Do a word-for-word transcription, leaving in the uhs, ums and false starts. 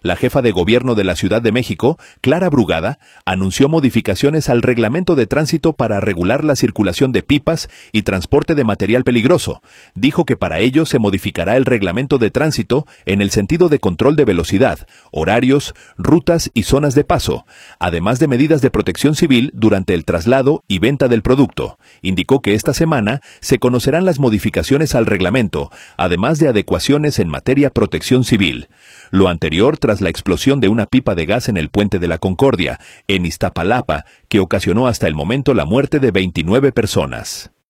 La jefa de gobierno de la Ciudad de México, Clara Brugada, anunció modificaciones al reglamento de tránsito para regular la circulación de pipas y transporte de material peligroso. Dijo que para ello se modificará el reglamento de tránsito en el sentido de control de velocidad, horarios, rutas y zonas de paso, además de medidas de protección civil durante el traslado y venta del producto. Indicó que esta semana se conocerán las modificaciones al reglamento, además de adecuaciones en materia protección civil. Lo anterior tras la explosión de una pipa de gas en el Puente de la Concordia, en Iztapalapa, que ocasionó hasta el momento la muerte de veintinueve personas.